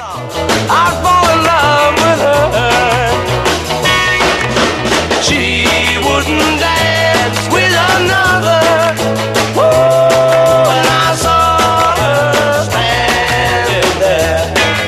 I'd fall in love with her. She wouldn't dance with another. Woo, and I saw her standing there.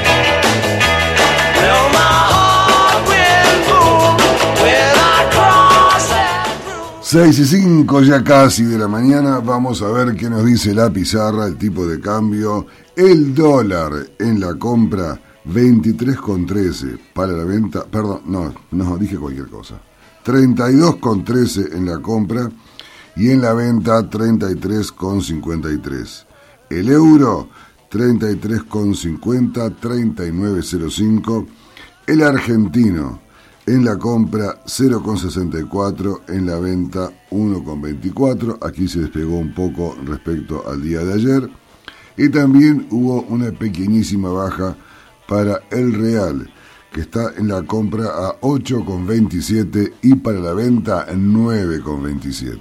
Well, my heart went boom when I crossed that room. 6:05 ya casi de la mañana. Vamos a ver qué nos dice la pizarra, el tipo de cambio. El dólar en la compra 23,13, para la venta, perdón, no, dije cualquier cosa. 32,13 en la compra y en la venta 33,53. El euro 33,50, 39,05. El argentino en la compra 0,64, en la venta 1,24. Aquí se despegó un poco respecto al día de ayer. Y también hubo una pequeñísima baja para el real, que está en la compra a 8,27 y para la venta 9,27.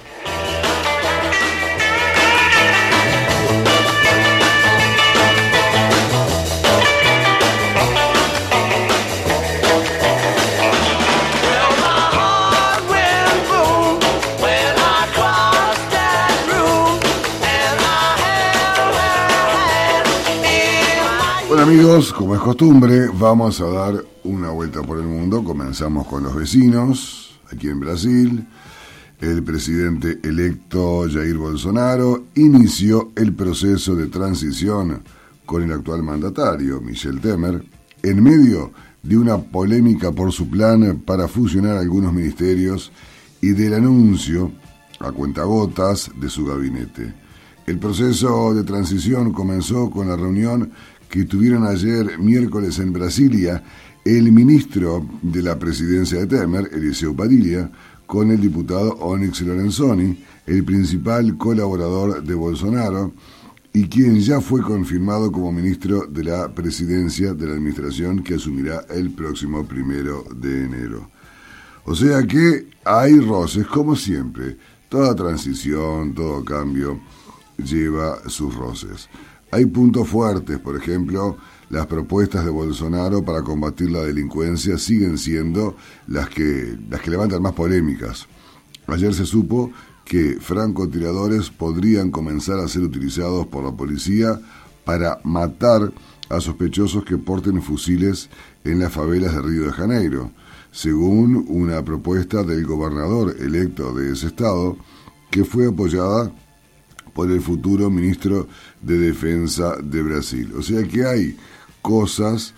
Bueno amigos, como es costumbre, vamos a dar una vuelta por el mundo. Comenzamos con los vecinos, aquí en Brasil. El presidente electo Jair Bolsonaro inició el proceso de transición con el actual mandatario, Michel Temer, en medio de una polémica por su plan para fusionar algunos ministerios y del anuncio a cuentagotas de su gabinete. El proceso de transición comenzó con la reunión que tuvieron ayer miércoles en Brasilia el ministro de la presidencia de Temer, Eliseu Padilha, con el diputado Onyx Lorenzoni, el principal colaborador de Bolsonaro y quien ya fue confirmado como ministro de la presidencia de la administración que asumirá el próximo 1 de enero. O sea que hay roces, como siempre. Toda transición, todo cambio lleva sus roces. Hay puntos fuertes, por ejemplo, las propuestas de Bolsonaro para combatir la delincuencia siguen siendo las que levantan más polémicas. Ayer se supo que francotiradores podrían comenzar a ser utilizados por la policía para matar a sospechosos que porten fusiles en las favelas de Río de Janeiro, según una propuesta del gobernador electo de ese estado, que fue apoyada por el futuro ministro de Defensa de Brasil. O sea que hay cosas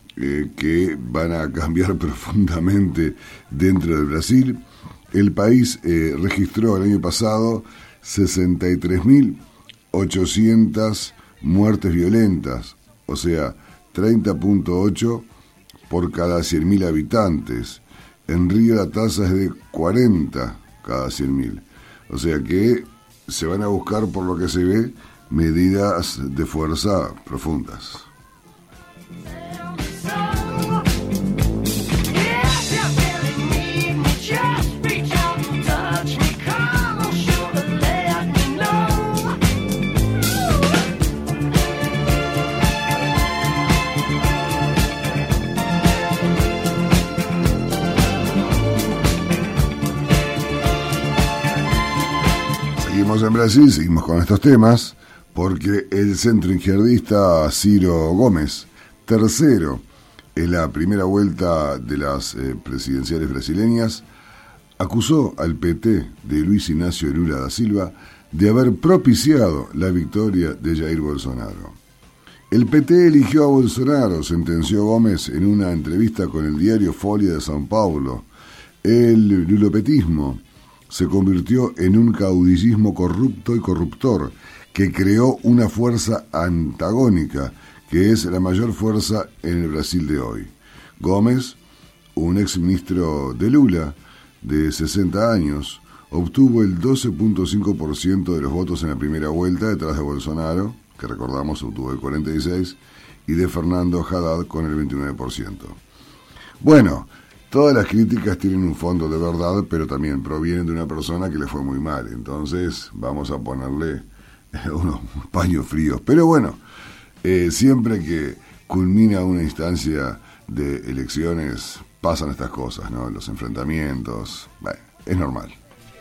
que van a cambiar profundamente dentro de Brasil. El país registró el año pasado 63.800 muertes violentas, o sea, 30,8 por cada 100.000 habitantes. En Río la tasa es de 40 cada 100.000. O sea que se van a buscar, por lo que se ve, medidas de fuerza profundas. Seguimos en Brasil, seguimos con estos temas, porque el centroizquierdista Ciro Gomes, tercero en la primera vuelta de las presidenciales brasileñas, acusó al PT de Luis Ignacio Lula da Silva de haber propiciado la victoria de Jair Bolsonaro. El PT eligió a Bolsonaro, sentenció Gomes en una entrevista con el diario Folha de São Paulo. El lulopetismo se convirtió en un caudillismo corrupto y corruptor que creó una fuerza antagónica que es la mayor fuerza en el Brasil de hoy. Gomes, un exministro de Lula de 60 años, obtuvo el 12,5% de los votos en la primera vuelta detrás de Bolsonaro, que recordamos obtuvo el 46%, y de Fernando Haddad con el 29%. Bueno, todas las críticas tienen un fondo de verdad, pero también provienen de una persona que le fue muy mal. Entonces vamos a ponerle unos paños fríos. Pero bueno, siempre que culmina una instancia de elecciones, pasan estas cosas, ¿no? Los enfrentamientos, bueno, es normal.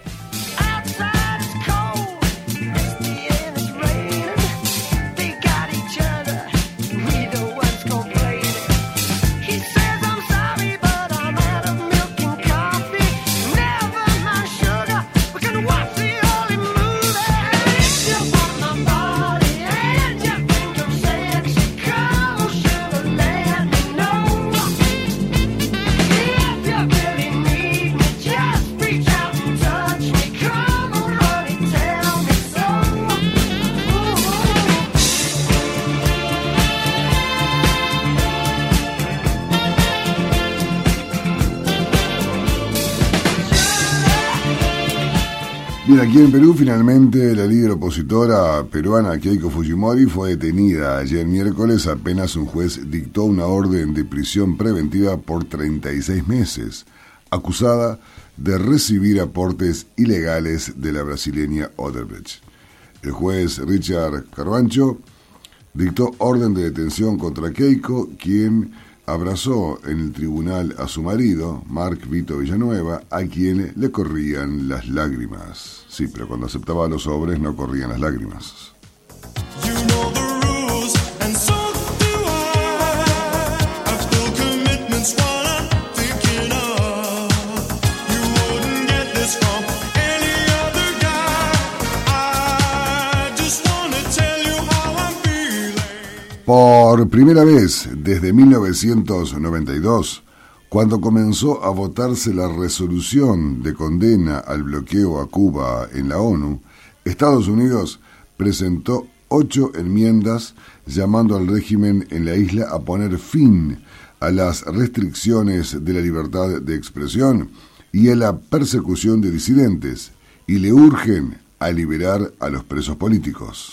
Bien, aquí en Perú finalmente la líder opositora peruana Keiko Fujimori fue detenida ayer miércoles apenas un juez dictó una orden de prisión preventiva por 36 meses, acusada de recibir aportes ilegales de la brasileña Odebrecht. El juez Richard Carvancho dictó orden de detención contra Keiko, quien abrazó en el tribunal a su marido, Marc Vito Villanueva, a quien le corrían las lágrimas. Sí, pero cuando aceptaba los sobres no corrían las lágrimas. Por primera vez desde 1992, cuando comenzó a votarse la resolución de condena al bloqueo a Cuba en la ONU, Estados Unidos presentó 8 enmiendas llamando al régimen en la isla a poner fin a las restricciones de la libertad de expresión y a la persecución de disidentes, y le urgen a liberar a los presos políticos.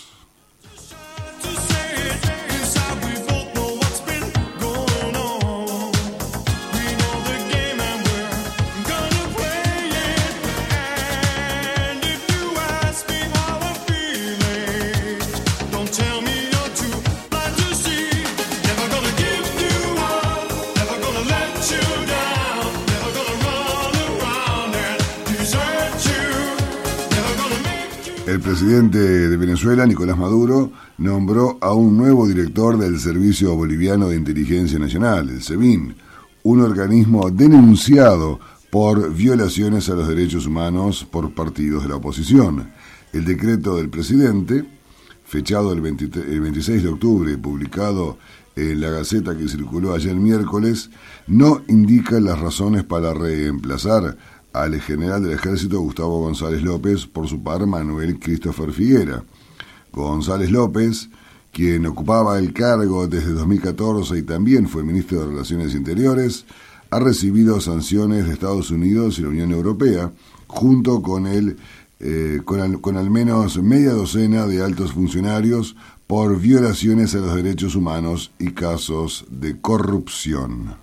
El presidente de Venezuela, Nicolás Maduro, nombró a un nuevo director del Servicio Boliviano de Inteligencia Nacional, el SEBIN, un organismo denunciado por violaciones a los derechos humanos por partidos de la oposición. El decreto del presidente, fechado el 26 de octubre y publicado en la Gaceta que circuló ayer miércoles, no indica las razones para reemplazar al general del Ejército Gustavo González López por su par Manuel Christopher Figuera. González López, quien ocupaba el cargo desde 2014 y también fue ministro de Relaciones Interiores, ha recibido sanciones de Estados Unidos y la Unión Europea, junto con al menos media docena de altos funcionarios por violaciones a los derechos humanos y casos de corrupción.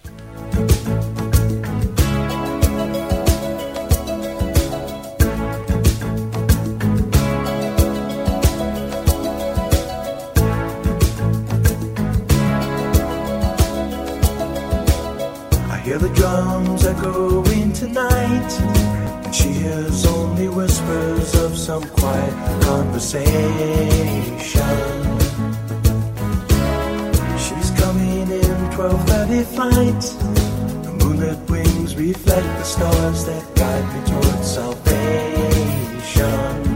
Hear the drums echoing tonight, and she hears only whispers of some quiet conversation. She's coming in 12:30 flight. The moonlit wings reflect the stars that guide me towards salvation.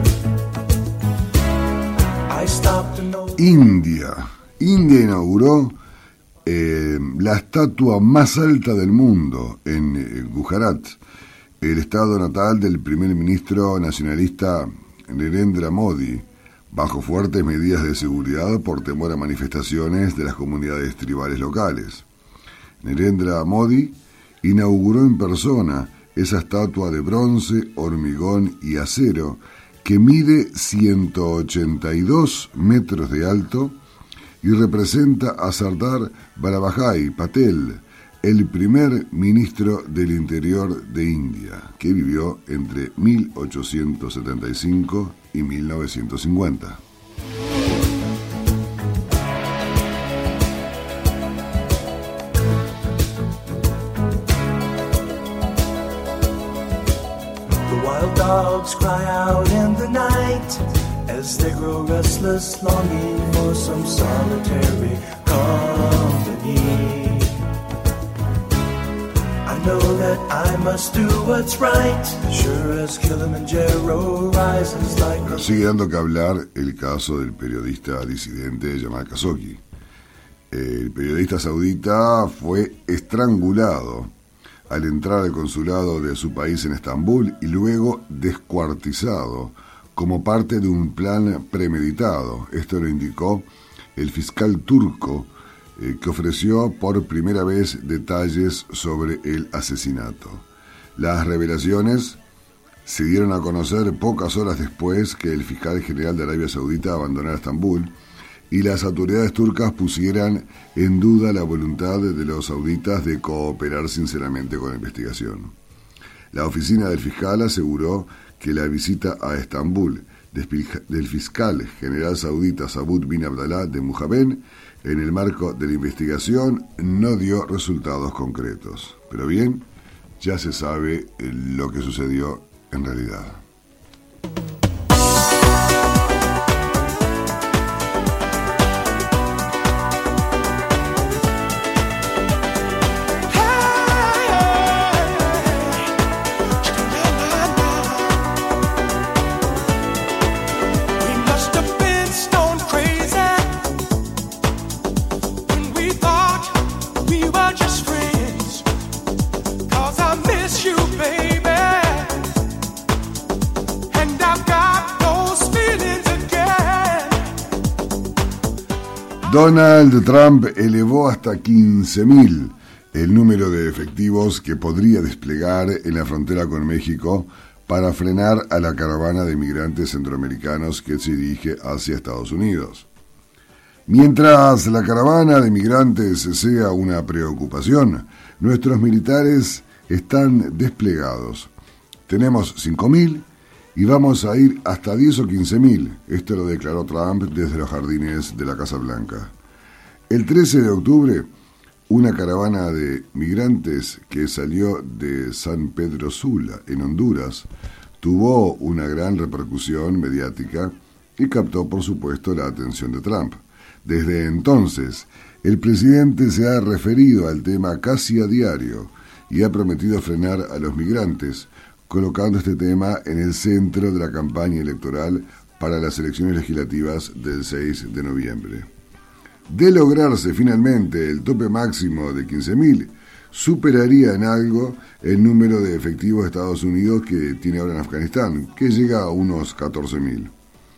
I stopped and know. India inauguró la estatua más alta del mundo en Gujarat, el estado natal del primer ministro nacionalista Narendra Modi, bajo fuertes medidas de seguridad por temor a manifestaciones de las comunidades tribales locales. Narendra Modi inauguró en persona esa estatua de bronce, hormigón y acero que mide 182 metros de alto y representa a Sardar Vallabhbhai Patel, el primer ministro del Interior de India, que vivió entre 1875 y 1950. as they grow restless, longing for some solitary company. I know that I must do what's right, sure as Kilimanjaro rises like a... Sigue dando que hablar el caso del periodista disidente Jamal Khashoggi. El periodista saudita fue estrangulado al entrar al consulado de su país en Estambul y luego descuartizado como parte de un plan premeditado. Esto lo indicó el fiscal turco, que ofreció por primera vez detalles sobre el asesinato. Las revelaciones se dieron a conocer pocas horas después que el fiscal general de Arabia Saudita abandonara Estambul y las autoridades turcas pusieran en duda la voluntad de los sauditas de cooperar sinceramente con la investigación. La oficina del fiscal aseguró que la visita a Estambul del fiscal general saudita Saud bin Abdallah de Mujabén en el marco de la investigación no dio resultados concretos. Pero bien, ya se sabe lo que sucedió en realidad. Donald Trump elevó hasta 15.000 el número de efectivos que podría desplegar en la frontera con México para frenar a la caravana de migrantes centroamericanos que se dirige hacia Estados Unidos. Mientras la caravana de migrantes sea una preocupación, nuestros militares están desplegados. Tenemos 5.000 y vamos a ir hasta 10 o 15.000. Esto lo declaró Trump desde los jardines de la Casa Blanca. El 13 de octubre, una caravana de migrantes que salió de San Pedro Sula, en Honduras, tuvo una gran repercusión mediática y captó, por supuesto, la atención de Trump. Desde entonces, el presidente se ha referido al tema casi a diario y ha prometido frenar a los migrantes, colocando este tema en el centro de la campaña electoral para las elecciones legislativas del 6 de noviembre. De lograrse finalmente el tope máximo de 15.000, superaría en algo el número de efectivos de Estados Unidos que tiene ahora en Afganistán, que llega a unos 14.000.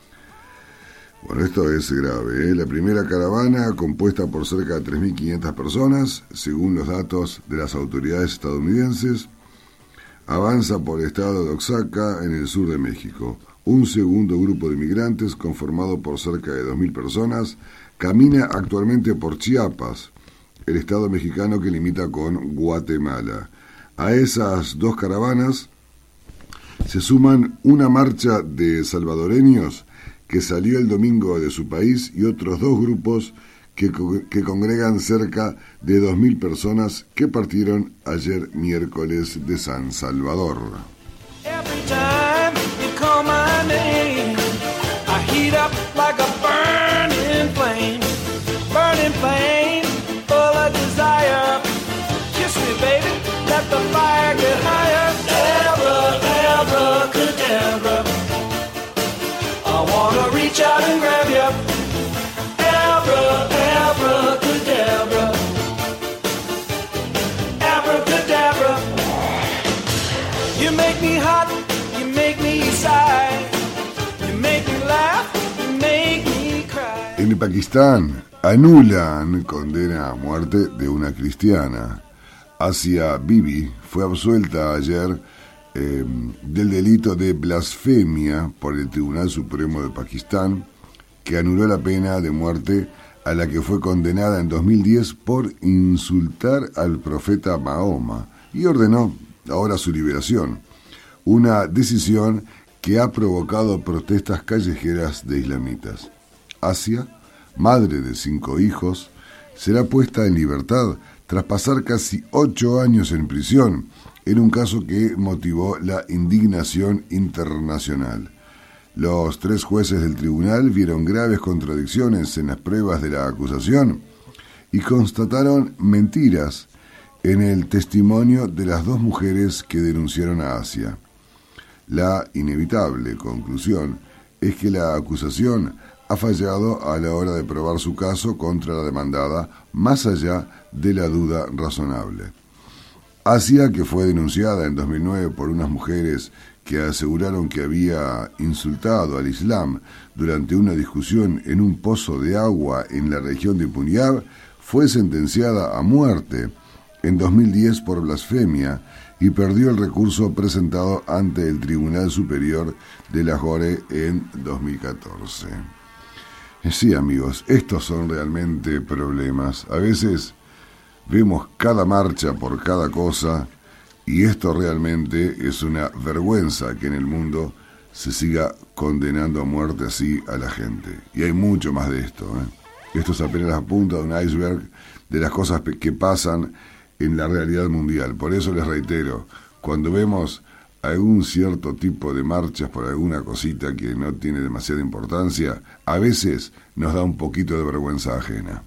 Bueno, esto es grave, ¿eh? La primera caravana, compuesta por cerca de 3.500 personas, según los datos de las autoridades estadounidenses, avanza por el estado de Oaxaca, en el sur de México. Un segundo grupo de migrantes, conformado por cerca de 2.000 personas, camina actualmente por Chiapas, el estado mexicano que limita con Guatemala. A esas dos caravanas se suman una marcha de salvadoreños que salió el domingo de su país y otros dos grupos que congregan cerca de 2.000 personas que partieron ayer miércoles de San Salvador. Every time you call my name, I heat up like a burning flame, full of desire. Kiss me, baby, let the fire get higher. Abracadabra, I wanna reach out and grab you. Abracadabra, abracadabra. You make me hot, you make me sigh, you make me laugh, you make me cry. En Pakistán anulan condena a muerte de una cristiana. Asia Bibi fue absuelta ayer del delito de blasfemia por el Tribunal Supremo de Pakistán, que anuló la pena de muerte a la que fue condenada en 2010 por insultar al profeta Mahoma y ordenó ahora su liberación, una decisión que ha provocado protestas callejeras de islamitas. Asia, madre de 5 hijos, será puesta en libertad tras pasar casi 8 años en prisión, en un caso que motivó la indignación internacional. Los 3 jueces del tribunal vieron graves contradicciones en las pruebas de la acusación y constataron mentiras en el testimonio de las 2 mujeres que denunciaron a Asia. La inevitable conclusión es que la acusación ha fallado a la hora de probar su caso contra la demandada, más allá de la duda razonable. Asia, que fue denunciada en 2009 por unas mujeres que aseguraron que había insultado al Islam durante una discusión en un pozo de agua en la región de Punjab, fue sentenciada a muerte en 2010 por blasfemia y perdió el recurso presentado ante el Tribunal Superior de Lahore en 2014. Sí, amigos, estos son realmente problemas. A veces vemos cada marcha por cada cosa y esto realmente es una vergüenza que en el mundo se siga condenando a muerte así a la gente. Y hay mucho más de esto, Esto es apenas la punta de un iceberg de las cosas que pasan en la realidad mundial. Por eso les reitero, cuando vemos algún cierto tipo de marchas por alguna cosita que no tiene demasiada importancia, a veces nos da un poquito de vergüenza ajena.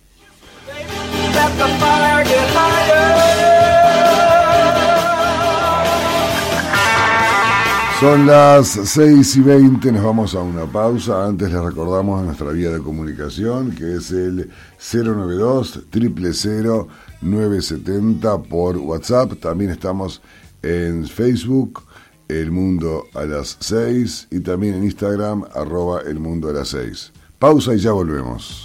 Son las 6:20, nos vamos a una pausa. Antes les recordamos nuestra vía de comunicación, que es el 092-000-970 por WhatsApp. También estamos en Facebook, El Mundo a las 6, y también en Instagram, @El Mundo a las 6. Pausa y ya volvemos.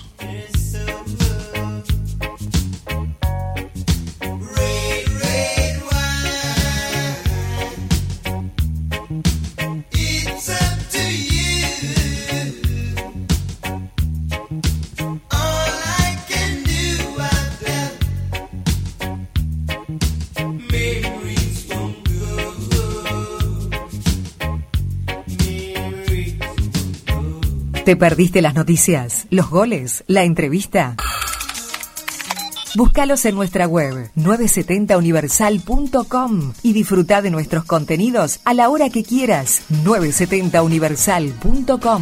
¿Te perdiste las noticias, los goles, la entrevista? Búscalos en nuestra web 970universal.com y disfruta de nuestros contenidos a la hora que quieras. 970universal.com.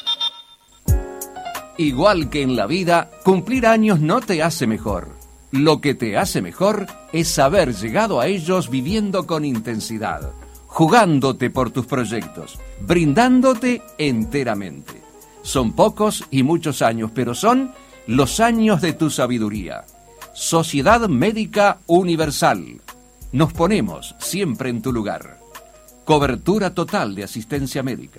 Igual que en la vida, cumplir años no te hace mejor. Lo que te hace mejor es haber llegado a ellos viviendo con intensidad, jugándote por tus proyectos, brindándote enteramente. Son pocos y muchos años, pero son los años de tu sabiduría. Sociedad Médica Universal. Nos ponemos siempre en tu lugar. Cobertura total de asistencia médica.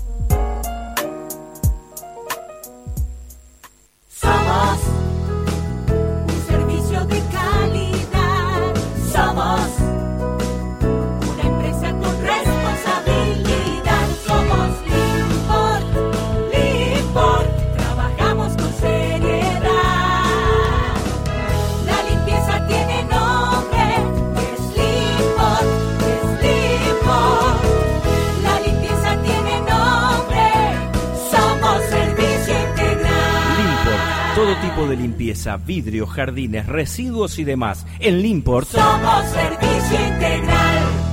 Somos un servicio de calidad. Somos una empresa con responsabilidad. Somos Limport. Trabajamos con seriedad. La limpieza tiene nombre. Es Limport. La limpieza tiene nombre. Somos servicio integral. Limport. Todo tipo de limpieza, vidrios, jardines, residuos y demás. En Limport somos servicio integral.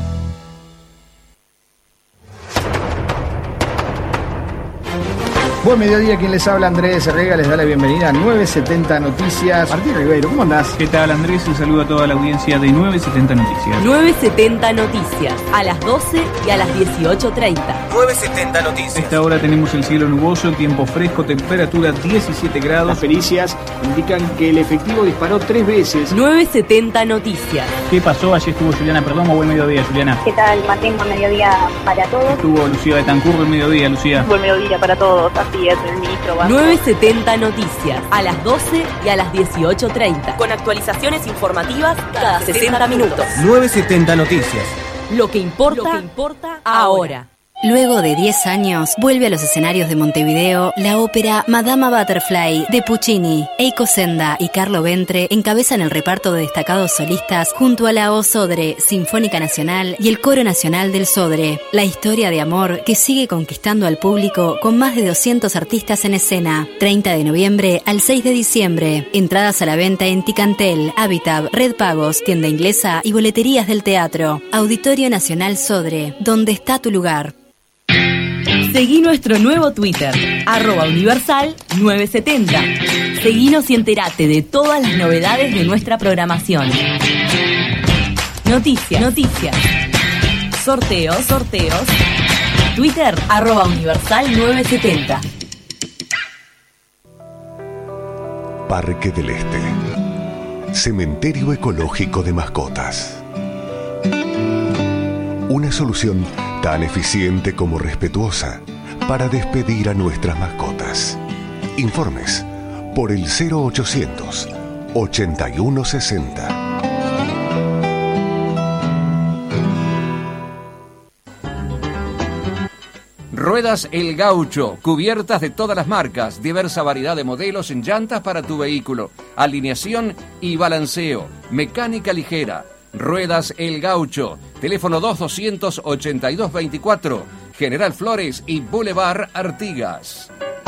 Buen mediodía, quien les habla, Andrés Herrera, les da la bienvenida a 970 Noticias. Martín Ribeiro, ¿cómo andás? ¿Qué tal, Andrés? Un saludo a toda la audiencia de 970 Noticias. 970 Noticias, a las 12 y a las 18:30. 970 Noticias. A esta hora tenemos el cielo nuboso, tiempo fresco, temperatura 17 grados. Las pericias indican que el efectivo disparó 3 veces. 970 Noticias. ¿Qué pasó? Allí estuvo Juliana Perdomo. Buen mediodía, Juliana. ¿Qué tal, Martín? Buen mediodía para todos. Estuvo Lucía Betancur. Buen mediodía, Lucía. Buen mediodía para todos. Así es, el ministro Vázquez. 970 Noticias, a las 12 y a las 18:30. Con actualizaciones informativas cada 60 minutos. 970 Noticias. Lo que importa ahora. Luego de 10 años, vuelve a los escenarios de Montevideo la ópera Madama Butterfly de Puccini. Eiko Senda y Carlo Ventre encabezan el reparto de destacados solistas junto a la O Sodre, Sinfónica Nacional y el Coro Nacional del Sodre. La historia de amor que sigue conquistando al público con más de 200 artistas en escena. 30 de noviembre al 6 de diciembre. Entradas a la venta en Ticantel, Habitab, Red Pagos, Tienda Inglesa y boleterías del teatro. Auditorio Nacional Sodre, donde está tu lugar. Seguí nuestro nuevo Twitter, @universal970. Seguinos y enterate de todas las novedades de nuestra programación. Noticias. Sorteos. Twitter, @universal970. Parque del Este. Cementerio ecológico de mascotas. Una solución tan eficiente como respetuosa para despedir a nuestras mascotas. Informes por el 0800 8160. Ruedas El Gaucho, cubiertas de todas las marcas, diversa variedad de modelos en llantas para tu vehículo, alineación y balanceo, mecánica ligera. Ruedas El Gaucho, teléfono 2282-24, General Flores y Boulevard Artigas.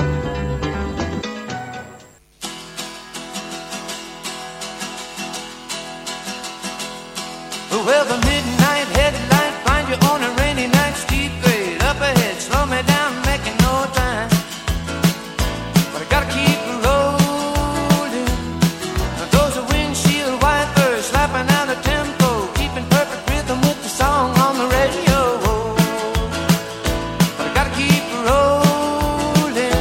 Well, the midnight headlight find you on a rainy night, steep grade up ahead, slow me down, making no time. But I gotta keep rolling. Those are windshield wipers slapping out a tempo, keeping perfect rhythm with the song on the radio. But I gotta keep rolling.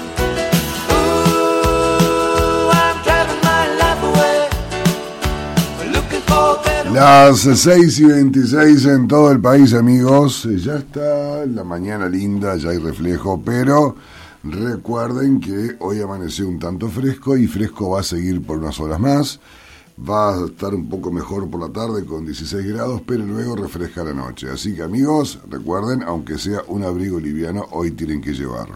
Ooh, I'm driving my life away, looking for better. Las 6:26 en todo el país, amigos. Ya está la mañana linda, ya hay reflejo, pero recuerden que hoy amaneció un tanto fresco y fresco va a seguir por unas horas más. Va a estar un poco mejor por la tarde con 16 grados, pero luego refresca la noche. Así que, amigos, recuerden, aunque sea un abrigo liviano, hoy tienen que llevar.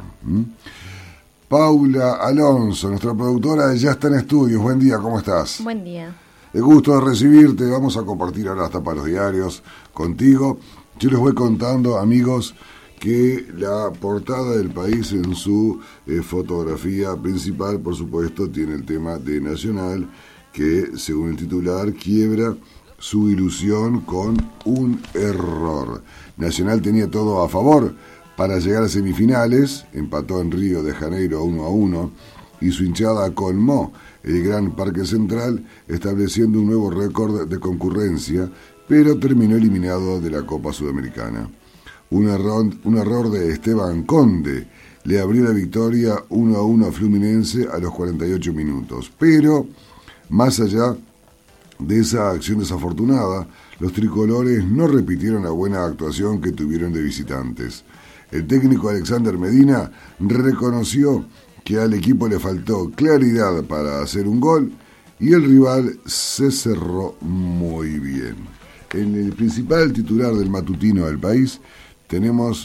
Paula Alonso, nuestra productora, ya está en estudios. Buen día, ¿cómo estás? Buen día. El gusto de recibirte. Vamos a compartir ahora las tapas de los diarios contigo. Yo les voy contando, amigos, que la portada del país en su fotografía principal, por supuesto, tiene el tema de Nacional, que, según el titular, quiebra su ilusión con un error. Nacional tenía todo a favor para llegar a semifinales, empató en Río de Janeiro 1-1, y su hinchada colmó el Gran Parque Central, estableciendo un nuevo récord de concurrencia, pero terminó eliminado de la Copa Sudamericana. Un error de Esteban Conde le abrió la victoria 1-1 a Fluminense a los 48 minutos. Pero, más allá de esa acción desafortunada, los tricolores no repitieron la buena actuación que tuvieron de visitantes. El técnico Alexander Medina reconoció que al equipo le faltó claridad para hacer un gol y el rival se cerró muy bien. En el principal titular del matutino del país tenemos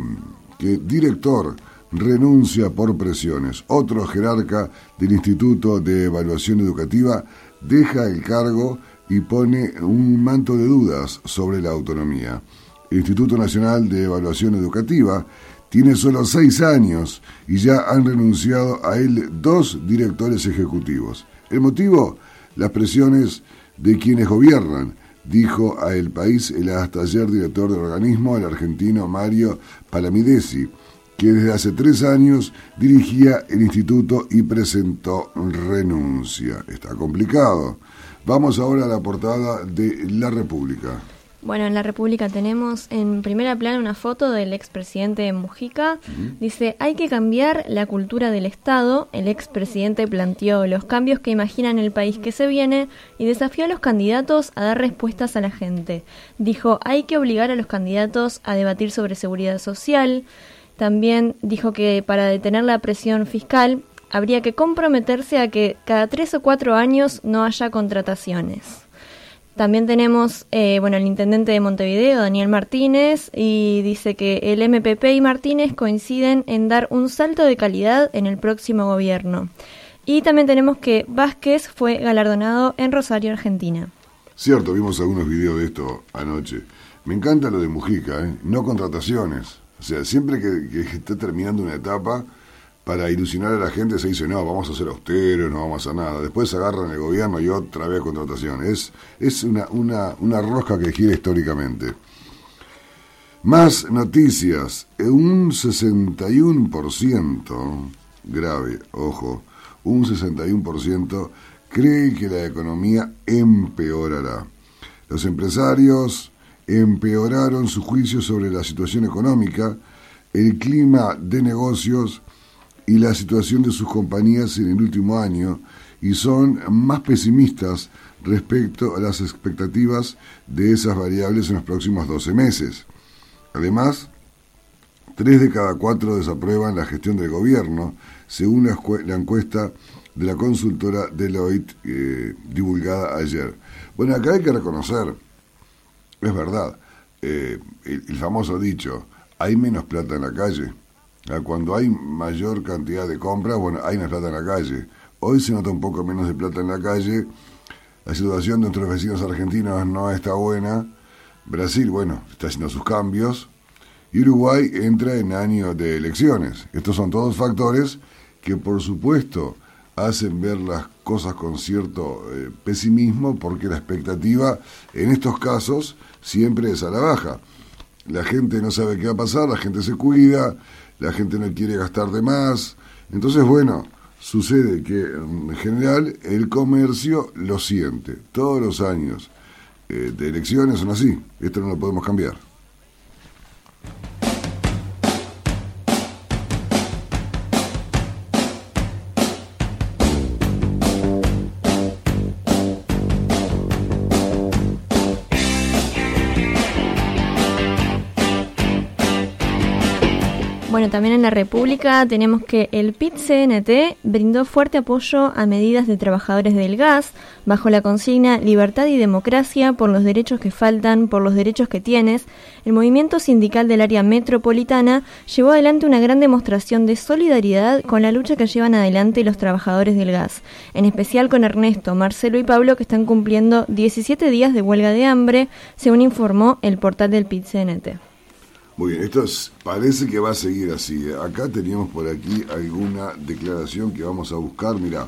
que director renuncia por presiones. Otro jerarca del Instituto de Evaluación Educativa deja el cargo y pone un manto de dudas sobre la autonomía. El Instituto Nacional de Evaluación Educativa tiene solo 6 años y ya han renunciado a él 2 directores ejecutivos. ¿El motivo? Las presiones de quienes gobiernan, dijo a El País el hasta ayer director del organismo, el argentino Mario Palamidesi, que desde hace 3 años dirigía el instituto y presentó renuncia. Está complicado. Vamos ahora a la portada de La República. Bueno, en La República tenemos en primera plana una foto del expresidente Mujica. Dice, hay que cambiar la cultura del Estado. El expresidente planteó los cambios que imagina en el país que se viene y desafió a los candidatos a dar respuestas a la gente. Dijo, hay que obligar a los candidatos a debatir sobre seguridad social. También dijo que para detener la presión fiscal habría que comprometerse a que cada 3 o 4 años no haya contrataciones. También tenemos el intendente de Montevideo, Daniel Martínez, y dice que el MPP y Martínez coinciden en dar un salto de calidad en el próximo gobierno. Y también tenemos que Vázquez fue galardonado en Rosario, Argentina. Cierto, vimos algunos videos de esto anoche. Me encanta lo de Mujica, no contrataciones. O sea, siempre que está terminando una etapa, para ilusionar a la gente se dice, no, vamos a ser austeros, no vamos a hacer nada. Después agarran el gobierno y otra vez contratación. Es una rosca que gira históricamente. Más noticias. Un 61%, grave, ojo, un 61% cree que la economía empeorará. Los empresarios empeoraron su juicio sobre la situación económica, el clima de negocios y la situación de sus compañías en el último año y son más pesimistas respecto a las expectativas de esas variables en los próximos 12 meses. Además, 3 de cada 4 desaprueban la gestión del gobierno, según la encuesta de la consultora Deloitte divulgada ayer. Bueno, acá hay que reconocer, es verdad, el famoso dicho, hay menos plata en la calle. Cuando hay mayor cantidad de compras, bueno, hay menos plata en la calle. Hoy se nota un poco menos de plata en la calle. La situación de nuestros vecinos argentinos no está buena. Brasil, bueno, está haciendo sus cambios. Y Uruguay entra en año de elecciones. Estos son todos factores que, por supuesto, hacen ver las cosas con cierto pesimismo, porque la expectativa en estos casos siempre es a la baja. La gente no sabe qué va a pasar, la gente se cuida, la gente no quiere gastar de más. Entonces, bueno, sucede que en general el comercio lo siente. Todos los años de elecciones son así. Esto no lo podemos cambiar. Bueno, también en la República tenemos que el PIT-CNT brindó fuerte apoyo a medidas de trabajadores del gas bajo la consigna Libertad y Democracia por los derechos que faltan, por los derechos que tienes. El movimiento sindical del área metropolitana llevó adelante una gran demostración de solidaridad con la lucha que llevan adelante los trabajadores del gas, en especial con Ernesto, Marcelo y Pablo, que están cumpliendo 17 días de huelga de hambre, según informó el portal del PIT-CNT. Muy bien, esto parece que va a seguir así. Acá teníamos por aquí alguna declaración que vamos a buscar. Mirá,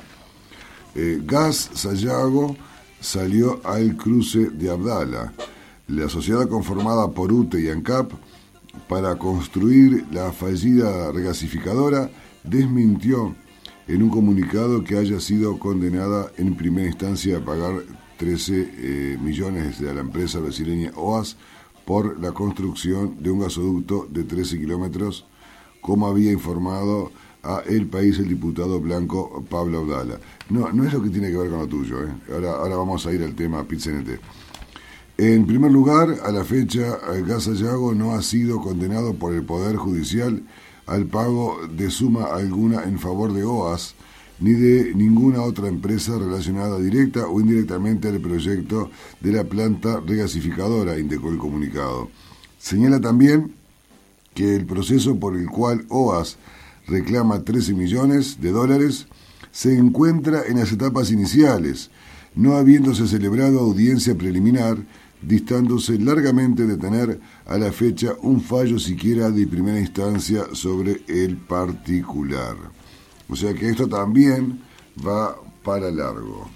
Gas Sayago salió al cruce de Abdala. La sociedad conformada por UTE y ANCAP para construir la fallida regasificadora desmintió en un comunicado que haya sido condenada en primera instancia a pagar 13 millones a la empresa brasileña OAS por la construcción de un gasoducto de 13 kilómetros, como había informado a El País el diputado blanco Pablo Abdala. No es lo que tiene que ver con lo tuyo. Ahora vamos a ir al tema PIT-CNT. En primer lugar, a la fecha, Gas Sayago no ha sido condenado por el Poder Judicial al pago de suma alguna en favor de OAS, ni de ninguna otra empresa relacionada directa o indirectamente al proyecto de la planta regasificadora, indicó el comunicado. Señala también que el proceso por el cual OAS reclama $13 millones se encuentra en las etapas iniciales, no habiéndose celebrado audiencia preliminar, distándose largamente de tener a la fecha un fallo siquiera de primera instancia sobre el particular. O sea que esto también va para largo.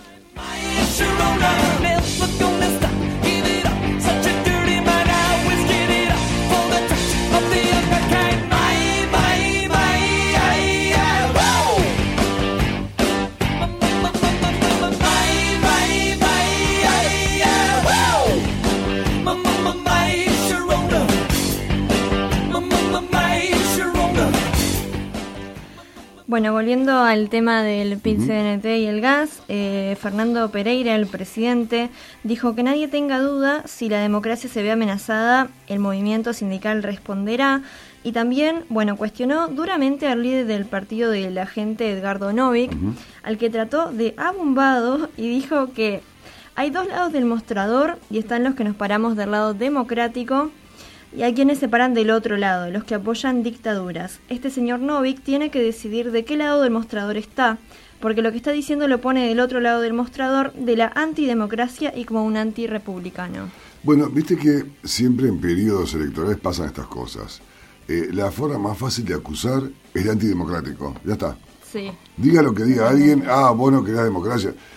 Bueno, volviendo al tema del PIT-CNT y el gas, Fernando Pereira, el presidente, dijo que nadie tenga duda, si la democracia se ve amenazada, el movimiento sindical responderá. Y también, bueno, cuestionó duramente al líder del partido de la gente, Edgardo Novik, al que trató de abombado y dijo que hay dos lados del mostrador y están los que nos paramos del lado democrático y hay quienes se paran del otro lado, los que apoyan dictaduras. Este señor Novik tiene que decidir de qué lado del mostrador está, porque lo que está diciendo lo pone del otro lado del mostrador, de la antidemocracia y como un antirrepublicano. Bueno, viste que siempre en periodos electorales pasan estas cosas. La forma más fácil de acusar es de antidemocrático, ya está. Sí. Diga lo que diga alguien, vos no querés democracia.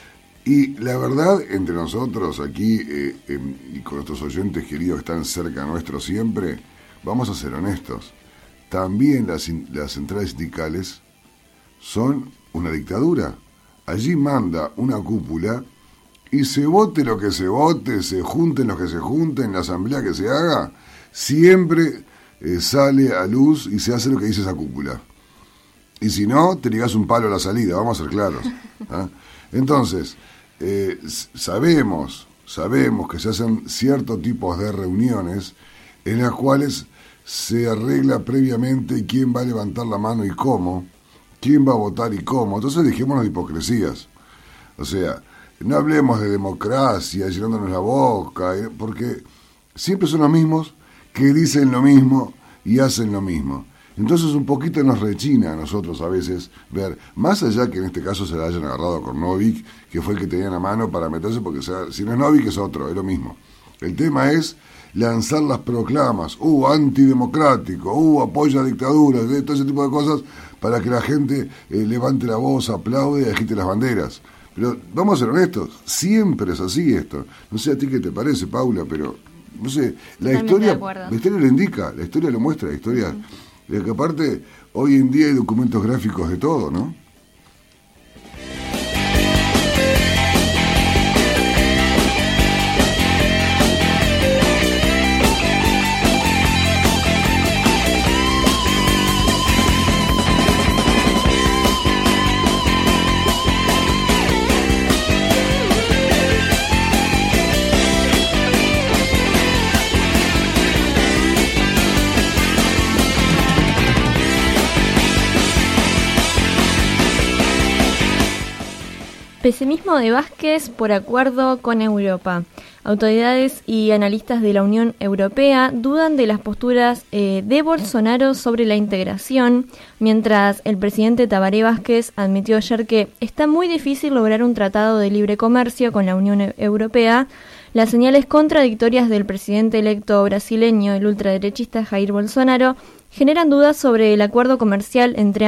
Y la verdad, entre nosotros aquí y con nuestros oyentes queridos que están cerca nuestro siempre, vamos a ser honestos. También las centrales sindicales son una dictadura. Allí manda una cúpula y se vote lo que se vote, se junten los que se junten, la asamblea que se haga, siempre sale a luz y se hace lo que dice esa cúpula. Y si no, te ligás un palo a la salida, vamos a ser claros. ¿Ah? Entonces, sabemos que se hacen ciertos tipos de reuniones en las cuales se arregla previamente quién va a levantar la mano y cómo, quién va a votar y cómo. Entonces dejémonos de hipocresías. O sea, no hablemos de democracia llenándonos la boca, porque siempre son los mismos que dicen lo mismo y hacen lo mismo. Entonces un poquito nos rechina a nosotros a veces ver, más allá que en este caso se la hayan agarrado con Novik, que fue el que tenía la mano para meterse, porque si no es Novik es otro, es lo mismo. El tema es lanzar las proclamas, antidemocrático, apoya a dictaduras, todo ese tipo de cosas, para que la gente levante la voz, aplaude y agite las banderas. Pero vamos a ser honestos, siempre es así esto. No sé a ti qué te parece, Paula, pero no sé, la historia lo indica, la historia lo muestra, la historia... Que aparte, hoy en día hay documentos gráficos de todo, ¿no? Pesimismo de Vázquez por acuerdo con Europa. Autoridades y analistas de la Unión Europea dudan de las posturas de Bolsonaro sobre la integración, mientras el presidente Tabaré Vázquez admitió ayer que está muy difícil lograr un tratado de libre comercio con la Unión Europea. Las señales contradictorias del presidente electo brasileño, el ultraderechista Jair Bolsonaro, generan dudas sobre el acuerdo comercial entre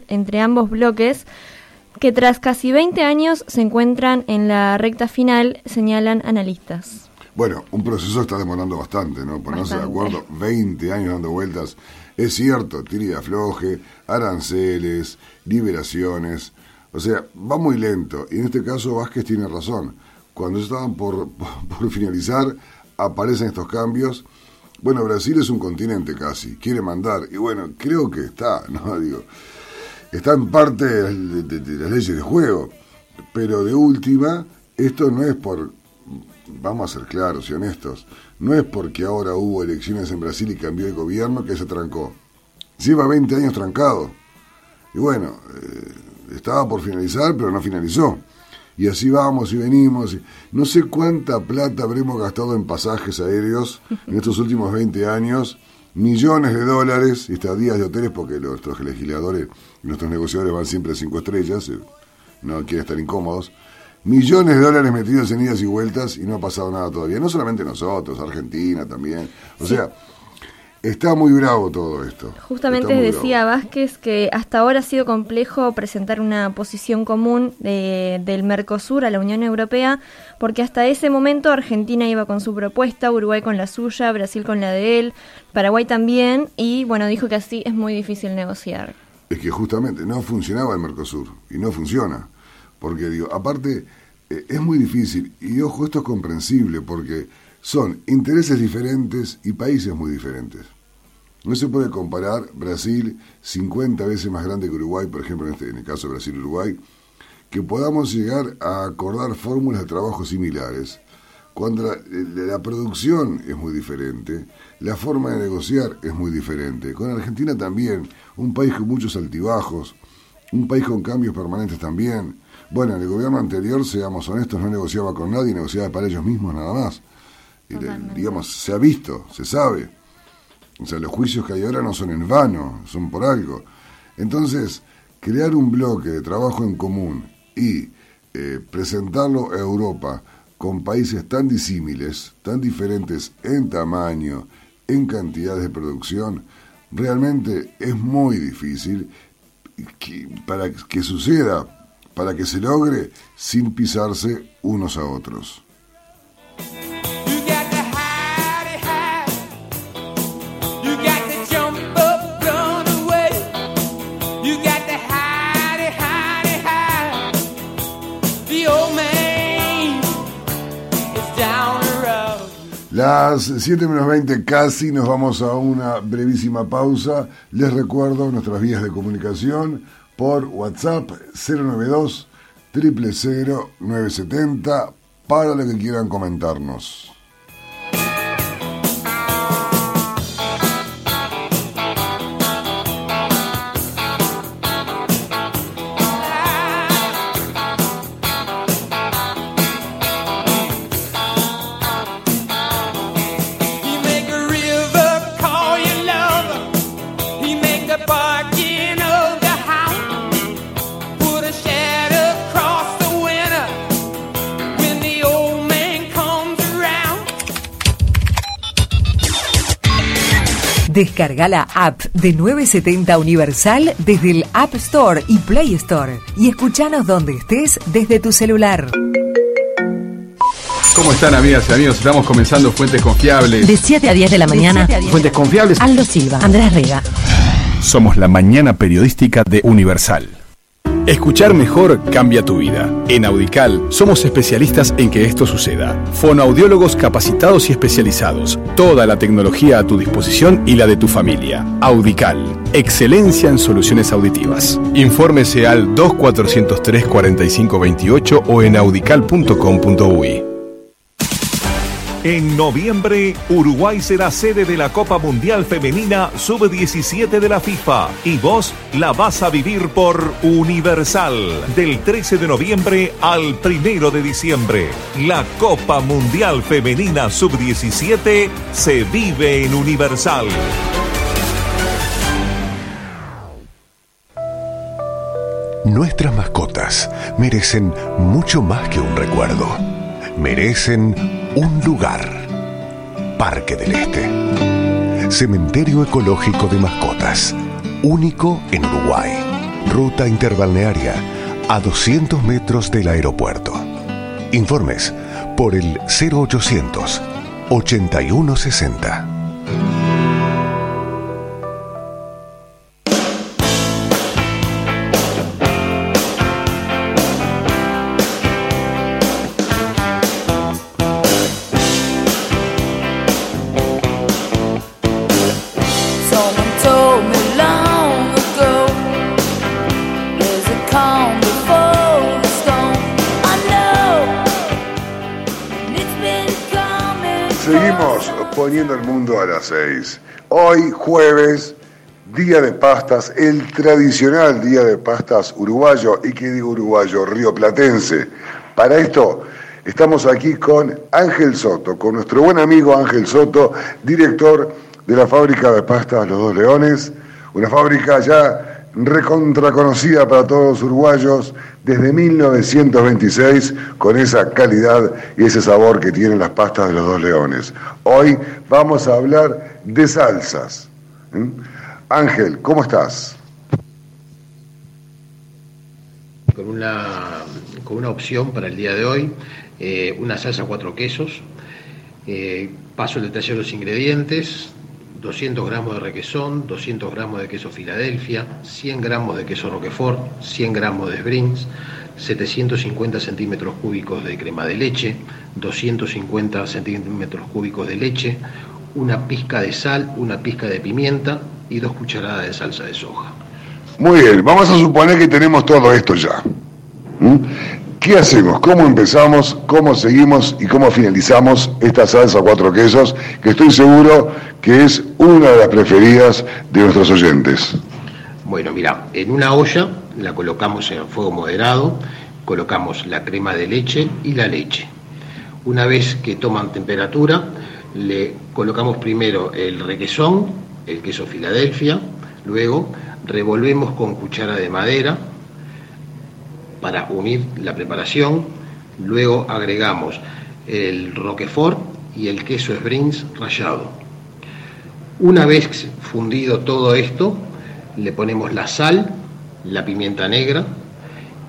ambos bloques, que tras casi 20 años se encuentran en la recta final, señalan analistas. Bueno, un proceso está demorando bastante, ¿no? Ponerse de acuerdo, 20 años dando vueltas. Es cierto, tira y afloje, aranceles, liberaciones. O sea, va muy lento. Y en este caso Vázquez tiene razón. Cuando estaban por finalizar, aparecen estos cambios. Bueno, Brasil es un continente casi, quiere mandar. Y bueno, creo que está, ¿no? Digo... Está en parte de las leyes de juego, pero de última, esto no es por, vamos a ser claros y honestos, no es porque ahora hubo elecciones en Brasil y cambió el gobierno que se trancó. Lleva 20 años trancado. Y bueno, estaba por finalizar, pero no finalizó. Y así vamos y venimos. No sé cuánta plata habremos gastado en pasajes aéreos en estos últimos 20 años, millones de dólares y estadías de hoteles, porque nuestros legisladores y nuestros negociadores van siempre a 5 estrellas, no quieren estar incómodos. Millones de dólares metidos en idas y vueltas y no ha pasado nada todavía. No solamente nosotros, Argentina también. O sea, está muy bravo todo esto. Justamente decía Vázquez que hasta ahora ha sido complejo presentar una posición común del Mercosur a la Unión Europea, porque hasta ese momento Argentina iba con su propuesta, Uruguay con la suya, Brasil con la de él, Paraguay también, y bueno, dijo que así es muy difícil negociar. Es que justamente no funcionaba el Mercosur, y no funciona, porque digo, aparte es muy difícil, y ojo, esto es comprensible, porque son intereses diferentes y países muy diferentes. No se puede comparar Brasil 50 veces más grande que Uruguay, por ejemplo, en el caso de Brasil-Uruguay, que podamos llegar a acordar fórmulas de trabajo similares, cuando la producción es muy diferente, la forma de negociar es muy diferente. Con Argentina también, un país con muchos altibajos, un país con cambios permanentes también. Bueno, en el gobierno anterior, seamos honestos, no negociaba con nadie, negociaba para ellos mismos nada más. Digamos, se ha visto, se sabe. O sea, los juicios que hay ahora no son en vano, son por algo. Entonces, crear un bloque de trabajo en común y presentarlo a Europa con países tan disímiles, tan diferentes en tamaño, en cantidades de producción, realmente es muy difícil para que suceda para que se logre sin pisarse unos a otros. Las 7:20 casi, nos vamos a una brevísima pausa. Les recuerdo nuestras vías de comunicación por WhatsApp 092 000 970 para lo que quieran comentarnos. Descarga la app de 970 Universal desde el App Store y Play Store y escuchanos donde estés desde tu celular. ¿Cómo están, amigas y amigos? Estamos comenzando Fuentes Confiables. De 7 a 10 de la mañana. Fuentes Confiables. Aldo Silva, Andrés Rega. Somos la mañana periodística de Universal. Escuchar mejor cambia tu vida. En Audical somos especialistas en que esto suceda. Fonoaudiólogos capacitados y especializados. Toda la tecnología a tu disposición y la de tu familia. Audical. Excelencia en soluciones auditivas. Infórmese al 2403 4528 o en audical.com.uy. En noviembre, Uruguay será sede de la Copa Mundial Femenina Sub-17 de la FIFA y vos la vas a vivir por Universal. Del 13 de noviembre al 1 de diciembre, la Copa Mundial Femenina Sub-17 se vive en Universal. Nuestras mascotas merecen mucho más que un recuerdo. Merecen un lugar. Parque del Este. Cementerio ecológico de mascotas. Único en Uruguay. Ruta interbalnearia a 200 metros del aeropuerto. Informes por el 0800 8160. Seguimos poniendo el mundo a las 6. Hoy, jueves, día de pastas, el tradicional día de pastas uruguayo, y que digo uruguayo, rioplatense. Para esto estamos aquí con Ángel Soto, con nuestro buen amigo Ángel Soto, director de la fábrica de pastas Los Dos Leones, una fábrica ya recontra conocida para todos los uruguayos desde 1926, con esa calidad y ese sabor que tienen las pastas de Los Dos Leones. Hoy vamos a hablar de salsas. Ángel, ¿cómo estás? Con una opción para el día de hoy, una salsa 4 quesos. Paso el detalle de los ingredientes: 200 gramos de requesón, 200 gramos de queso Filadelfia, 100 gramos de queso Roquefort, 100 gramos de Sbrins, 750 centímetros cúbicos de crema de leche, 250 centímetros cúbicos de leche, una pizca de sal, una pizca de pimienta y 2 cucharadas de salsa de soja. Muy bien, vamos a suponer que tenemos todo esto ya. ¿Qué hacemos? ¿Cómo empezamos? ¿Cómo seguimos? ¿Y cómo finalizamos esta salsa 4 quesos? Que estoy seguro que es una de las preferidas de nuestros oyentes. Bueno, mira, en una olla la colocamos en fuego moderado, colocamos la crema de leche y la leche. Una vez que toman temperatura, le colocamos primero el requesón, el queso Filadelfia, luego revolvemos con cuchara de madera para unir la preparación, luego agregamos el Roquefort y el queso Sbrins rallado. Una vez fundido todo esto, le ponemos la sal, la pimienta negra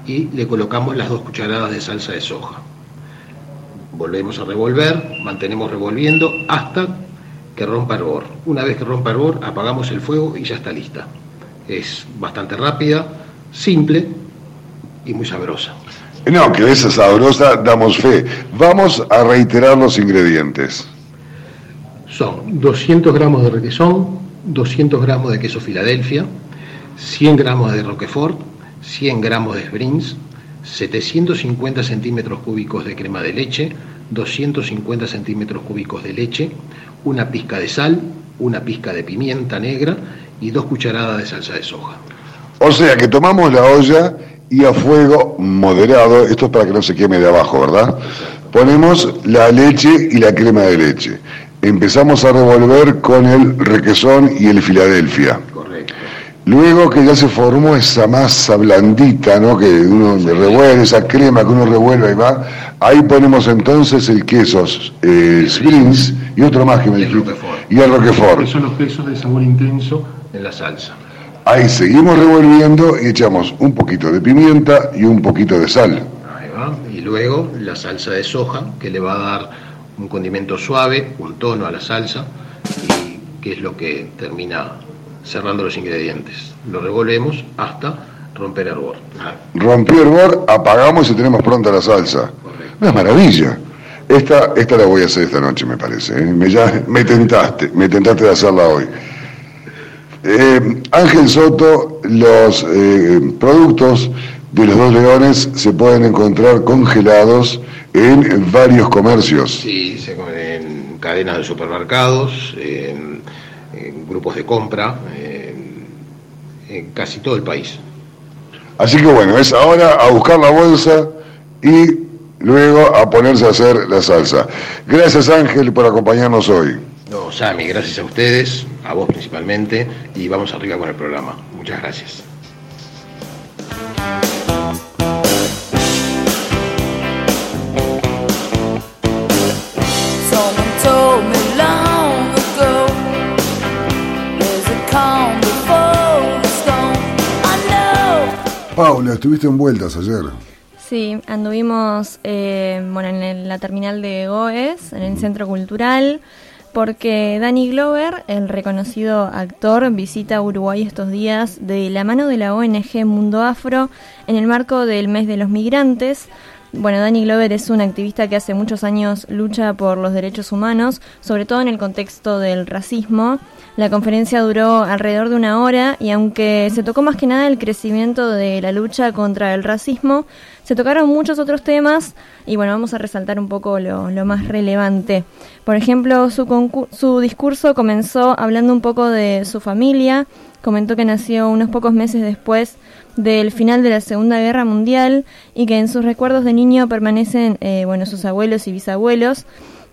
y le colocamos las 2 cucharadas de salsa de soja. Volvemos a revolver, mantenemos revolviendo hasta que rompa hervor. Una vez que rompa hervor, apagamos el fuego y ya está lista. Es bastante rápida, simple y muy sabrosa. No, que esa sabrosa damos fe. Vamos a reiterar los ingredientes. Son 200 gramos de requesón, 200 gramos de queso Filadelfia, 100 gramos de Roquefort, 100 gramos de Sbrinz, 750 centímetros cúbicos de crema de leche, 250 centímetros cúbicos de leche, una pizca de sal, una pizca de pimienta negra y 2 cucharadas de salsa de soja. O sea que tomamos la olla y a fuego moderado, esto es para que no se queme de abajo, ¿verdad? Ponemos la leche y la crema de leche. Empezamos a revolver con el requesón y el Filadelfia. Correcto. Luego que ya se formó esa masa blandita, ¿no? Que uno revuelve, esa crema que uno revuelve y va, ahí ponemos entonces el queso Sbrinz y otro más que me dijiste. Y el Roquefort. Son los quesos de sabor intenso en la salsa. Ahí seguimos revolviendo y echamos un poquito de pimienta y un poquito de sal. Ahí va. Y luego la salsa de soja, que le va a dar un condimento suave, un tono a la salsa, y que es lo que termina cerrando los ingredientes. Lo revolvemos hasta romper hervor. Rompió hervor, apagamos y tenemos pronta la salsa. Correcto. Una maravilla. Esta la voy a hacer esta noche, me parece. Me tentaste de hacerla hoy. Ángel Soto, los productos de los Dos Leones se pueden encontrar congelados en varios comercios. Sí, en cadenas de supermercados, en grupos de compra, en casi todo el país. Así que bueno, es ahora a buscar la bolsa y luego a ponerse a hacer la salsa. Gracias, Ángel, por acompañarnos hoy. No, Sami, gracias a ustedes, a vos principalmente, y vamos arriba con el programa. Muchas gracias. Paula, estuviste en Vueltas ayer. Sí, anduvimos en la terminal de Goes, en el Centro Cultural, porque Danny Glover, el reconocido actor, visita Uruguay estos días de la mano de la ONG Mundo Afro en el marco del Mes de los Migrantes. Bueno, Danny Glover es un activista que hace muchos años lucha por los derechos humanos, sobre todo en el contexto del racismo. La conferencia duró alrededor de 1 hora y aunque se tocó más que nada el crecimiento de la lucha contra el racismo, se tocaron muchos otros temas y bueno, vamos a resaltar un poco lo más relevante. Por ejemplo, su discurso comenzó hablando un poco de su familia, comentó que nació unos pocos meses después del final de la Segunda Guerra Mundial y que en sus recuerdos de niño permanecen sus abuelos y bisabuelos,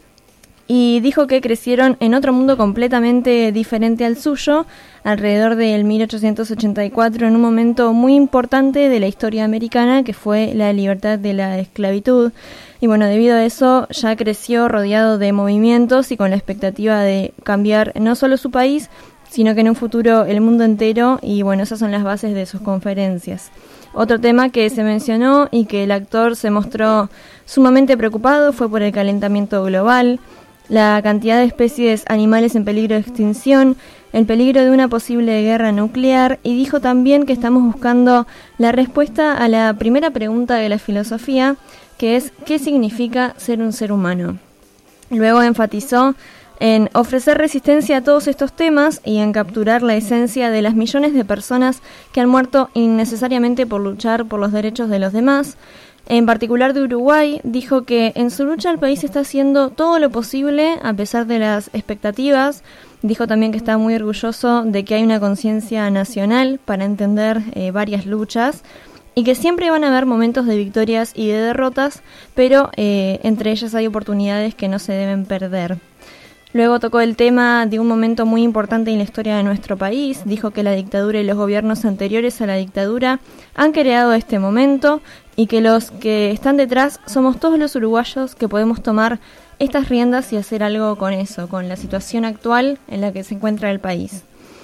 y dijo que crecieron en otro mundo completamente diferente al suyo, alrededor del 1884, en un momento muy importante de la historia americana, que fue la libertad de la esclavitud. Y bueno, debido a eso ya creció rodeado de movimientos y con la expectativa de cambiar no solo su país, sino que en un futuro el mundo entero, y bueno, esas son las bases de sus conferencias. Otro tema que se mencionó y que el actor se mostró sumamente preocupado fue por el calentamiento global, la cantidad de especies animales en peligro de extinción, el peligro de una posible guerra nuclear, y dijo también que estamos buscando la respuesta a la primera pregunta de la filosofía, que es ¿qué significa ser un ser humano? Luego enfatizó en ofrecer resistencia a todos estos temas y en capturar la esencia de las millones de personas que han muerto innecesariamente por luchar por los derechos de los demás. En particular de Uruguay, dijo que en su lucha el país está haciendo todo lo posible a pesar de las expectativas. Dijo también que está muy orgulloso de que hay una conciencia nacional para entender varias luchas y que siempre van a haber momentos de victorias y de derrotas, pero entre ellas hay oportunidades que no se deben perder. Luego tocó el tema de un momento muy importante en la historia de nuestro país. Dijo que la dictadura y los gobiernos anteriores a la dictadura han creado este momento y que los que están detrás somos todos los uruguayos que podemos tomar estas riendas y hacer algo con eso, con la situación actual en la que se encuentra el país.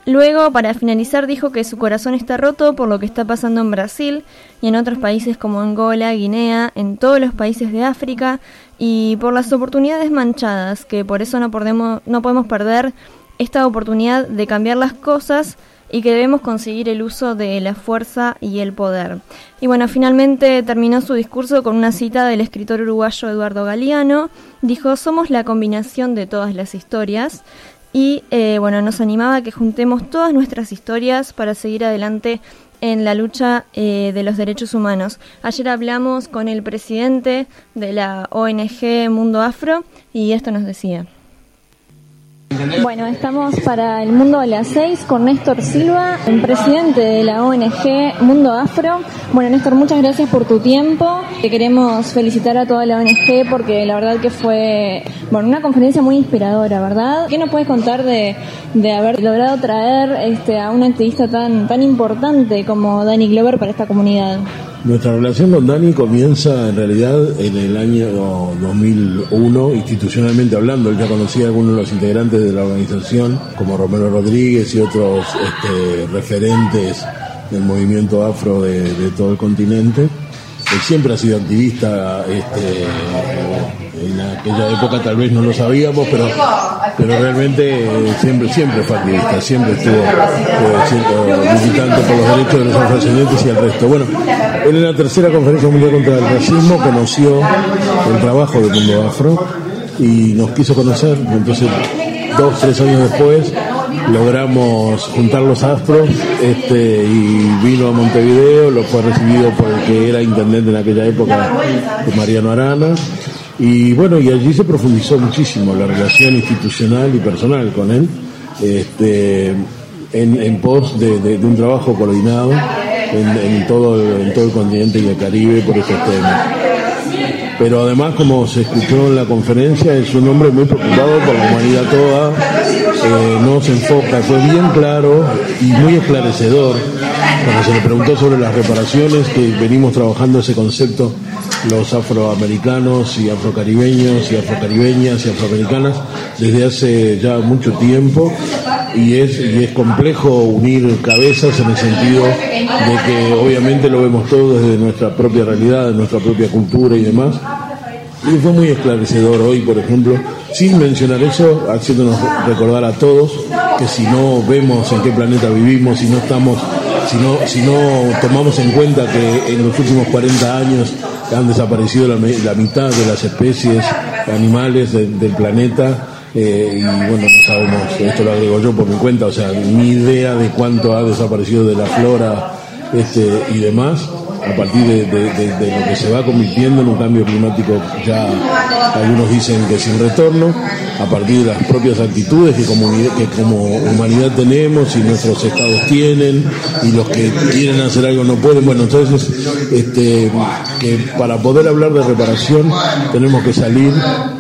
Luego, para finalizar, dijo que su corazón está roto por lo que está pasando en Brasil y en otros países como Angola, Guinea, en todos los países de África, y por las oportunidades manchadas, que por eso no podemos perder esta oportunidad de cambiar las cosas y que debemos conseguir el uso de la fuerza y el poder. Y bueno, finalmente terminó su discurso con una cita del escritor uruguayo Eduardo Galeano. Dijo: somos la combinación de todas las historias. Y nos animaba a que juntemos todas nuestras historias para seguir adelante en la lucha de los derechos humanos. Ayer hablamos con el presidente de la ONG Mundo Afro y esto nos decía. Bueno, estamos para el Mundo a las 6 con Néstor Silva, el presidente de la ONG Mundo Afro. Bueno, Néstor, muchas gracias por tu tiempo. Te queremos felicitar a toda la ONG porque la verdad que fue una conferencia muy inspiradora, ¿verdad? ¿Qué nos puedes contar de haber logrado traer a un activista tan importante como Danny Glover para esta comunidad? Nuestra relación con Dani comienza en realidad en el año 2001, institucionalmente hablando. Él ya conocía a algunos de los integrantes de la organización, como Romero Rodríguez y otros referentes del movimiento afro de todo el continente. Él siempre ha sido activista, en aquella época tal vez no lo sabíamos, pero realmente siempre fue activista, siempre estuvo militante por los derechos de los afrodescendientes y el resto. Bueno, él en la tercera conferencia mundial contra el racismo conoció el trabajo del Mundo Afro y nos quiso conocer. Entonces 2-3 años después logramos juntar los astros y vino a Montevideo, lo fue recibido por el que era intendente en aquella época, Mariano Arana, y bueno, y allí se profundizó muchísimo la relación institucional y personal con él, en pos de un trabajo coordinado en todo el continente y el Caribe por estos temas. Pero además, como se escuchó en la conferencia, es un hombre muy preocupado por la humanidad toda, no se enfoca, fue bien claro y muy esclarecedor cuando se le preguntó sobre las reparaciones, que venimos trabajando ese concepto los afroamericanos y afrocaribeños y afrocaribeñas y afroamericanas desde hace ya mucho tiempo, y es complejo unir cabezas en el sentido de que obviamente lo vemos todo desde nuestra propia realidad, nuestra propia cultura y demás. Y fue muy esclarecedor hoy, por ejemplo, sin mencionar eso, haciéndonos recordar a todos que si no vemos en qué planeta vivimos, si no tomamos en cuenta que en los últimos 40 años han desaparecido la mitad de las especies animales del planeta, y bueno, no sabemos, esto lo agrego yo por mi cuenta, o sea, ni idea de cuánto ha desaparecido de la flora y demás, a partir de lo que se va convirtiendo en un cambio climático, ya algunos dicen que sin retorno, a partir de las propias actitudes que como humanidad tenemos y nuestros estados tienen, y los que quieren hacer algo no pueden. Bueno, entonces que para poder hablar de reparación tenemos que salir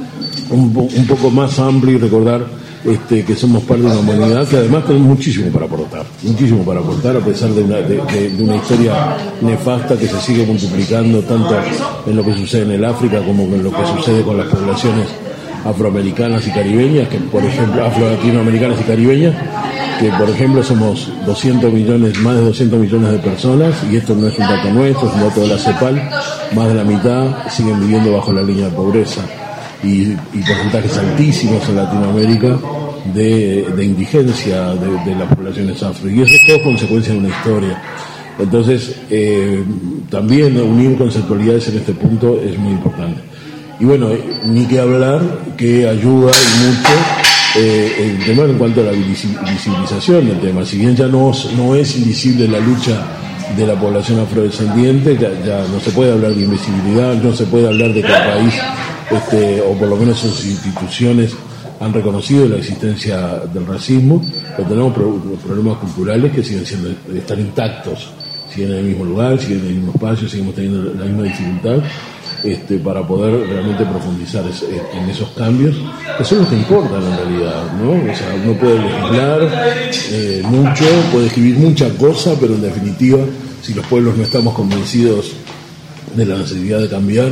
un poco más amplio y recordar que somos parte de una humanidad que además tenemos muchísimo para aportar, a pesar de una historia nefasta que se sigue multiplicando tanto en lo que sucede en el África como en lo que sucede con las poblaciones afroamericanas y caribeñas, que por ejemplo, afro-latinoamericanas y caribeñas, que por ejemplo somos 200 millones, más de 200 millones de personas, y esto no es un dato nuestro, es un dato de la CEPAL, más de la mitad siguen viviendo bajo la línea de pobreza. Y porcentajes altísimos en Latinoamérica de indigencia de las poblaciones afro, y eso es todo consecuencia de una historia. Entonces también unir conceptualidades en este punto es muy importante. Y bueno, ni que hablar que ayuda y mucho el tema en cuanto a la visibilización del tema. Si bien ya no es invisible la lucha de la población afrodescendiente, ya no se puede hablar de invisibilidad, no se puede hablar de que el país o por lo menos sus instituciones han reconocido la existencia del racismo, pero tenemos problemas culturales que están intactos, siguen en el mismo lugar, siguen en el mismo espacio, seguimos teniendo la misma dificultad para poder realmente profundizar en esos cambios, que son los que importan en realidad, ¿no? O sea, uno puede legislar mucho, puede escribir mucha cosa, pero en definitiva, si los pueblos no estamos convencidos de la necesidad de cambiar,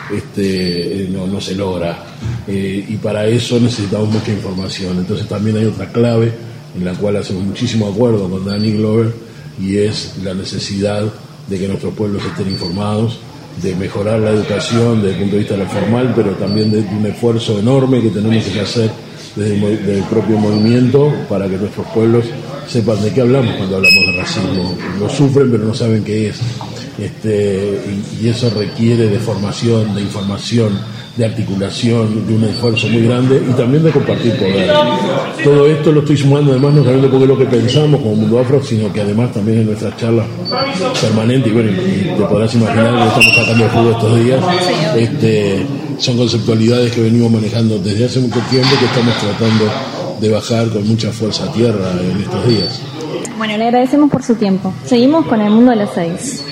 no se logra, y para eso necesitamos mucha información. Entonces también hay otra clave en la cual hacemos muchísimo acuerdo con Danny Glover, y es la necesidad de que nuestros pueblos estén informados, de mejorar la educación desde el punto de vista de lo formal, pero también de un esfuerzo enorme que tenemos que hacer desde el propio movimiento para que nuestros pueblos sepan de qué hablamos cuando hablamos de racismo. Lo sufren pero no saben qué es. Y eso requiere de formación, de información, de articulación, de un esfuerzo muy grande y también de compartir poder. Todo esto lo estoy sumando además no solamente porque es lo que pensamos como Mundo Afro, sino que además también en nuestras charlas permanentes, y bueno, y te podrás imaginar que estamos sacando el jugo estos días, son conceptualidades que venimos manejando desde hace mucho tiempo, que estamos tratando de bajar con mucha fuerza a tierra en estos días. Bueno, le agradecemos por su tiempo. Seguimos con el mundo de las 6.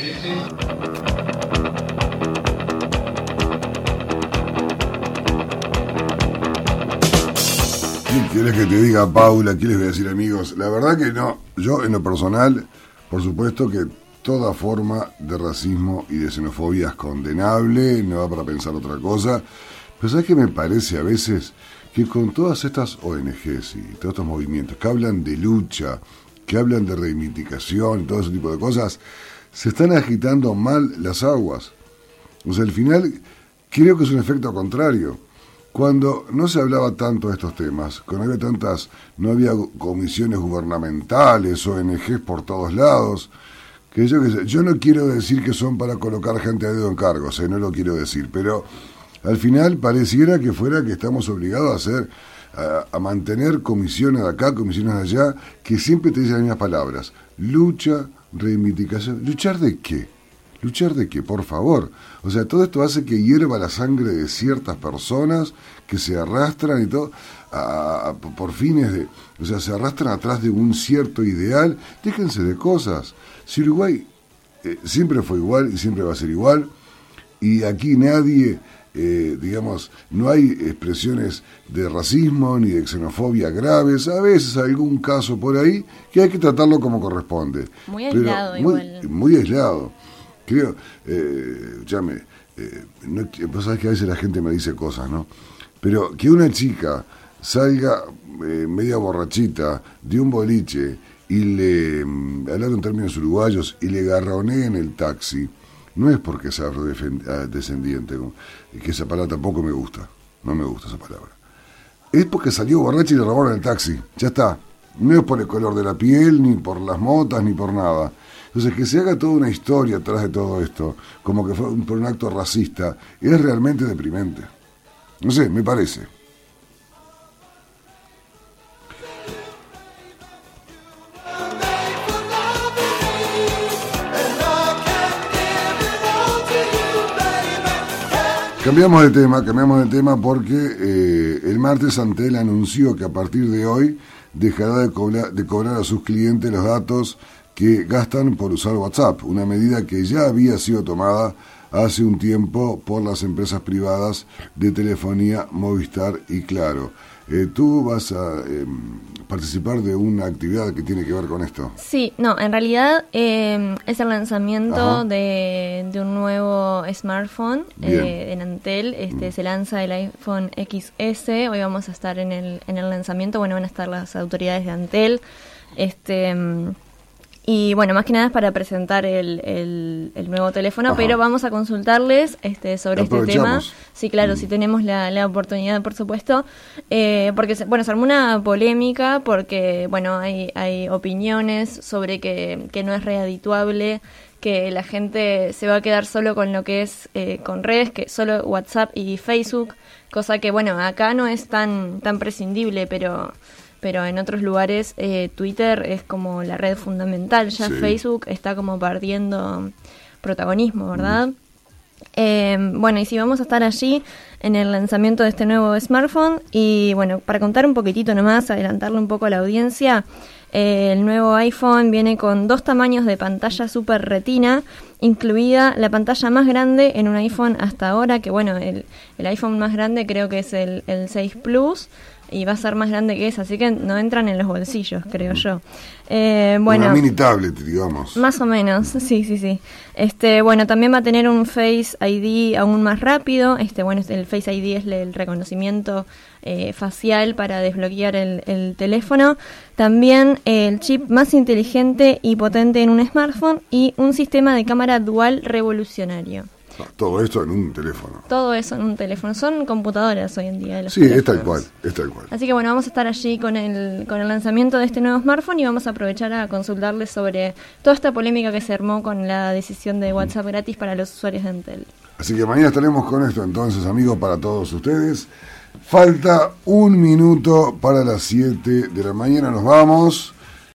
¿Qué quieres que te diga, Paula? ¿Qué les voy a decir, amigos? La verdad que no. Yo, en lo personal, por supuesto que toda forma de racismo y de xenofobia es condenable, no da para pensar otra cosa. Pero ¿sabes qué me parece a veces? Que con todas estas ONGs y todos estos movimientos que hablan de lucha, que hablan de reivindicación y todo ese tipo de cosas, se están agitando mal las aguas. O sea, al final creo que es un efecto contrario. Cuando no se hablaba tanto de estos temas, cuando no había comisiones gubernamentales, ONGs por todos lados, que yo no quiero decir que son para colocar gente a dedo en cargos, no lo quiero decir, pero al final pareciera que fuera que estamos obligados a mantener comisiones de acá, comisiones de allá, que siempre te dicen las mismas palabras: lucha, reivindicación. ¿Luchar de qué? ¿Luchar de qué? Por favor. O sea, todo esto hace que hierva la sangre de ciertas personas que se arrastran y todo por fines de... O sea, se arrastran atrás de un cierto ideal. Déjense de cosas. Si Uruguay siempre fue igual y siempre va a ser igual, y aquí nadie... no hay expresiones de racismo ni de xenofobia graves, a veces algún caso por ahí que hay que tratarlo como corresponde. Muy aislado, igual. Muy aislado. Creo, vos sabés que a veces la gente me dice cosas, ¿no? Pero que una chica salga media borrachita de un boliche y le, hablando en términos uruguayos, y le garronee en el taxi, no es porque sea descendiente, que esa palabra tampoco me gusta, no me gusta esa palabra. Es porque salió borracha y le robaron el taxi, ya está. No es por el color de la piel, ni por las motas, ni por nada. Entonces, que se haga toda una historia atrás de todo esto, como que fue por un acto racista, es realmente deprimente. No sé, me parece. Cambiamos de tema porque el martes Antel anunció que a partir de hoy dejará de cobrar a sus clientes los datos que gastan por usar WhatsApp, una medida que ya había sido tomada hace un tiempo por las empresas privadas de telefonía Movistar y Claro. ¿Tú vas a participar de una actividad que tiene que ver con esto? Sí, no, en realidad es el lanzamiento de un nuevo smartphone en Antel. Se lanza el iPhone XS. Hoy vamos a estar en el lanzamiento. Bueno, van a estar las autoridades de Antel. Y bueno, más que nada es para presentar el nuevo teléfono, pero vamos a consultarles sobre este tema. Sí, claro, si tenemos la oportunidad, por supuesto, porque se armó una polémica porque, bueno, hay opiniones sobre que no es redituable, que la gente se va a quedar solo con lo que es con redes, que solo WhatsApp y Facebook, cosa que, bueno, acá no es tan prescindible, pero en otros lugares Twitter es como la red fundamental, ya Facebook está como perdiendo protagonismo, ¿verdad? Bueno, y sí, vamos a estar allí en el lanzamiento de este nuevo smartphone, y bueno, para contar un poquitito nomás, adelantarle un poco a la audiencia, el nuevo iPhone viene con 2 tamaños de pantalla Super Retina, incluida la pantalla más grande en un iPhone hasta ahora, que bueno, el iPhone más grande creo que es el 6 Plus, y va a ser más grande que esa, así que no entran en los bolsillos, creo yo. Bueno, una mini tablet, digamos. Más o menos, sí. Bueno, también va a tener un Face ID aún más rápido. Bueno, el Face ID es el reconocimiento facial para desbloquear el teléfono. También el chip más inteligente y potente en un smartphone y un sistema de cámara dual revolucionario. Todo esto en un teléfono. Todo eso en un teléfono. Son computadoras hoy en día. Sí, es tal cual. Así que bueno, vamos a estar allí con el lanzamiento de este nuevo smartphone y vamos a aprovechar a consultarles sobre toda esta polémica que se armó con la decisión de WhatsApp gratis para los usuarios de Entel. Así que mañana estaremos con esto entonces, amigos, para todos ustedes. Falta 1 minuto para las 7 de la mañana, nos vamos.